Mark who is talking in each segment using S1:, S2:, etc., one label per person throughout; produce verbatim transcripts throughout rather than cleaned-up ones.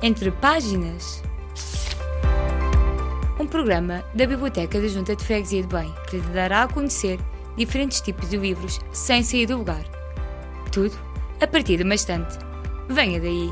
S1: Entre Páginas. Um programa da Biblioteca da Junta de Freguesia de Belém que lhe dará a conhecer diferentes tipos de livros sem sair do lugar. Tudo a partir de uma estante. Venha daí!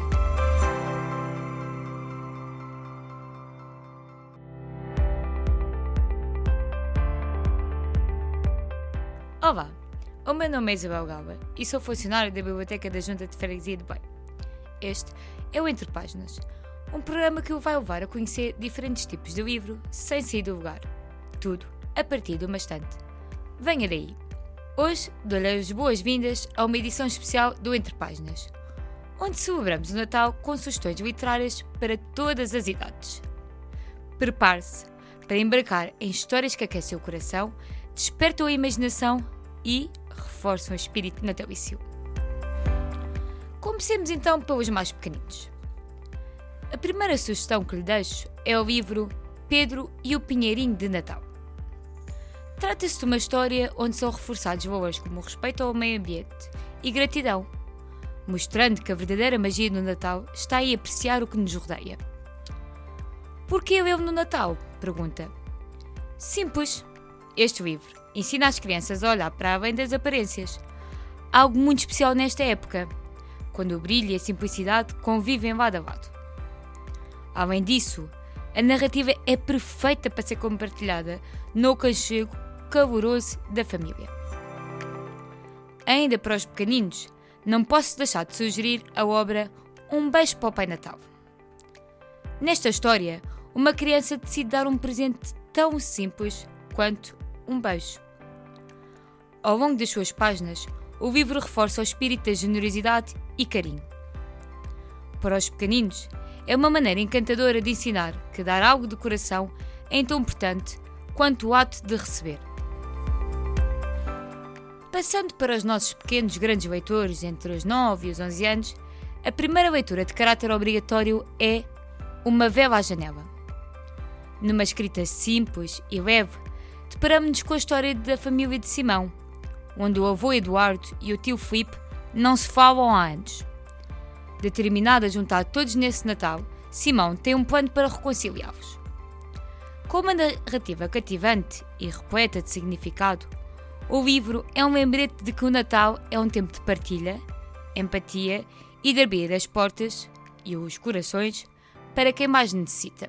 S1: Olá, o meu nome é Isabel Galba e sou funcionária da Biblioteca da Junta de Freguesia de Belém. Este é o Entre Páginas, um programa que o vai levar a conhecer diferentes tipos de livro sem sair do lugar. Tudo a partir de uma estante. Venha daí! Hoje dou-lhe as boas-vindas a uma edição especial do Entre Páginas, onde celebramos o Natal com sugestões literárias para todas as idades. Prepare-se para embarcar em histórias que aquecem o coração, despertam a imaginação e reforçam o espírito natalício. Comecemos então pelos mais pequeninos. A primeira sugestão que lhe deixo é o livro Pedro e o Pinheirinho de Natal. Trata-se de uma história onde são reforçados valores como o respeito ao meio ambiente e gratidão, mostrando que a verdadeira magia do Natal está em apreciar o que nos rodeia. Porquê lê-lo no Natal? Pergunta. Simples. Este livro ensina as crianças a olhar para além das aparências. Algo muito especial nesta época, quando o brilho e a simplicidade convivem lado a lado. Além disso, a narrativa é perfeita para ser compartilhada no aconchego caloroso da família. Ainda para os pequeninos, não posso deixar de sugerir a obra Um Beijo para o Pai Natal. Nesta história, uma criança decide dar um presente tão simples quanto um beijo. Ao longo das suas páginas, o livro reforça o espírito da generosidade e carinho. Para os pequeninos, é uma maneira encantadora de ensinar que dar algo de coração é tão importante quanto o ato de receber. Passando para os nossos pequenos grandes leitores entre os nove e os onze anos, a primeira leitura de caráter obrigatório é Uma Vela à Janela. Numa escrita simples e leve, deparamos-nos com a história da família de Simão, onde o avô Eduardo e o tio Filipe não se falam há anos. Determinado a juntar todos nesse Natal, Simão tem um plano para reconciliá-los. Com uma narrativa cativante e repleta de significado, o livro é um lembrete de que o Natal é um tempo de partilha, empatia e de abrir as portas e os corações para quem mais necessita.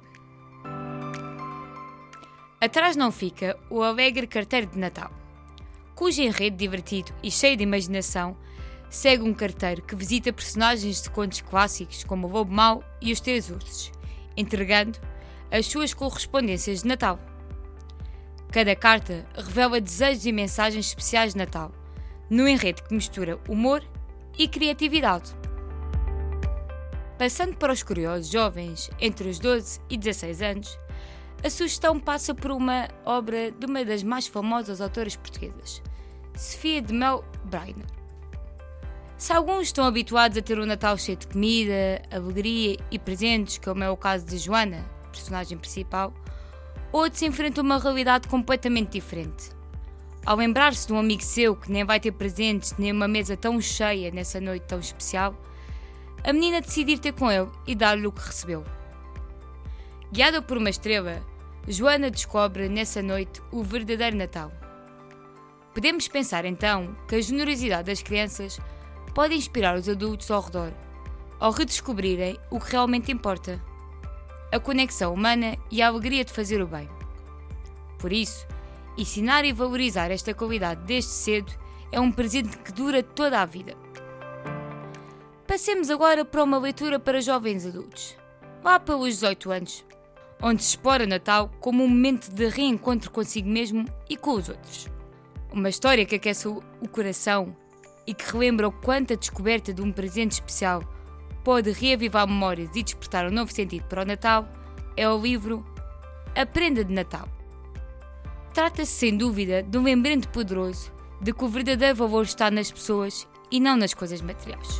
S1: Atrás não fica o alegre carteiro de Natal, cujo enredo divertido e cheio de imaginação segue um carteiro que visita personagens de contos clássicos como o Lobo Mau e os Três Ursos, entregando as suas correspondências de Natal. Cada carta revela desejos e mensagens especiais de Natal, num enredo que mistura humor e criatividade. Passando para os curiosos jovens entre os doze e dezasseis anos, a sugestão passa por uma obra de uma das mais famosas autoras portuguesas, Sofia de Mel Brainer. Se alguns estão habituados a ter um Natal cheio de comida, alegria e presentes, como é o caso de Joana, personagem principal, outros enfrentam uma realidade completamente diferente. Ao lembrar-se de um amigo seu que nem vai ter presentes nem uma mesa tão cheia nessa noite tão especial, a menina decide ir ter com ele e dar-lhe o que recebeu. Guiada por uma estrela, Joana descobre nessa noite o verdadeiro Natal. Podemos pensar então que a generosidade das crianças pode inspirar os adultos ao redor, ao redescobrirem o que realmente importa: a conexão humana e a alegria de fazer o bem. Por isso, ensinar e valorizar esta qualidade desde cedo é um presente que dura toda a vida. Passemos agora para uma leitura para jovens adultos, lá pelos dezoito anos, onde se explora Natal como um momento de reencontro consigo mesmo e com os outros. Uma história que aquece o coração e que relembra o quanto a descoberta de um presente especial pode reavivar memórias e despertar um novo sentido para o Natal é o livro A Prenda de Natal. Trata-se sem dúvida de um lembrete poderoso de que o verdadeiro valor está nas pessoas e não nas coisas materiais.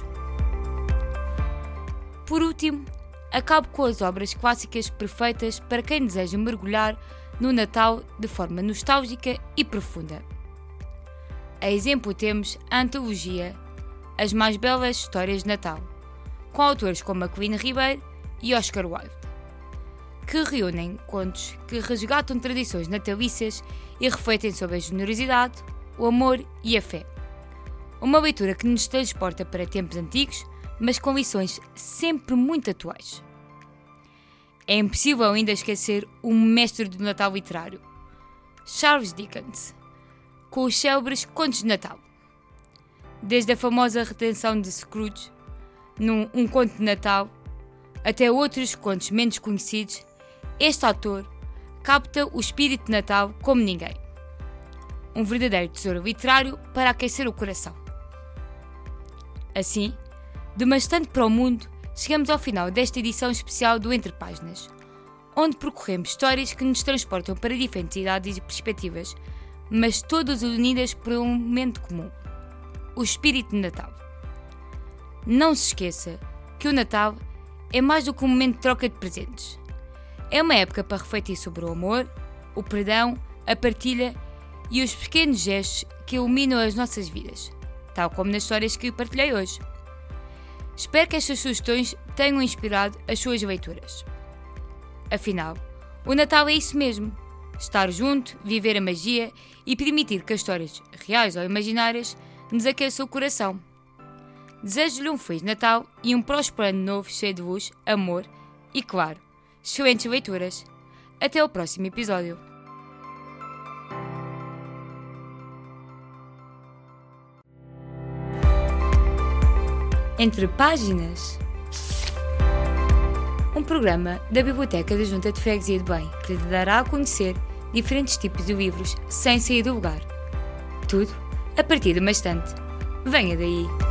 S1: Por último, acabo com as obras clássicas perfeitas para quem deseja mergulhar no Natal de forma nostálgica e profunda. A exemplo temos a antologia As Mais Belas Histórias de Natal, com autores como a Colina Ribeiro e Oscar Wilde, que reúnem contos que resgatam tradições natalícias e refletem sobre a generosidade, o amor e a fé. Uma leitura que nos transporta para tempos antigos, mas com lições sempre muito atuais. É impossível ainda esquecer o mestre do Natal literário, Charles Dickens, com os célebres Contos de Natal. Desde a famosa redenção de Scrooge, num Um Conto de Natal, até outros contos menos conhecidos, este autor capta o espírito de Natal como ninguém. Um verdadeiro tesouro literário para aquecer o coração. Assim, de uma estante para o mundo, chegamos ao final desta edição especial do Entre Páginas, onde percorremos histórias que nos transportam para diferentes idades e perspectivas, mas todas unidas por um momento comum: o espírito de Natal. Não se esqueça que o Natal é mais do que um momento de troca de presentes. É uma época para refletir sobre o amor, o perdão, a partilha e os pequenos gestos que iluminam as nossas vidas, tal como nas histórias que partilhei hoje. Espero que estas sugestões tenham inspirado as suas leituras. Afinal, o Natal é isso mesmo: estar junto, viver a magia e permitir que as histórias, reais ou imaginárias, nos aqueçam o coração. Desejo-lhe um Feliz Natal e um próspero ano novo cheio de luz, amor e, claro, excelentes leituras. Até ao próximo episódio. Entre Páginas, um programa da Biblioteca da Junta de Freguesia de Belém que lhe dará a conhecer diferentes tipos de livros sem sair do lugar. Tudo a partir de uma estante. Venha daí!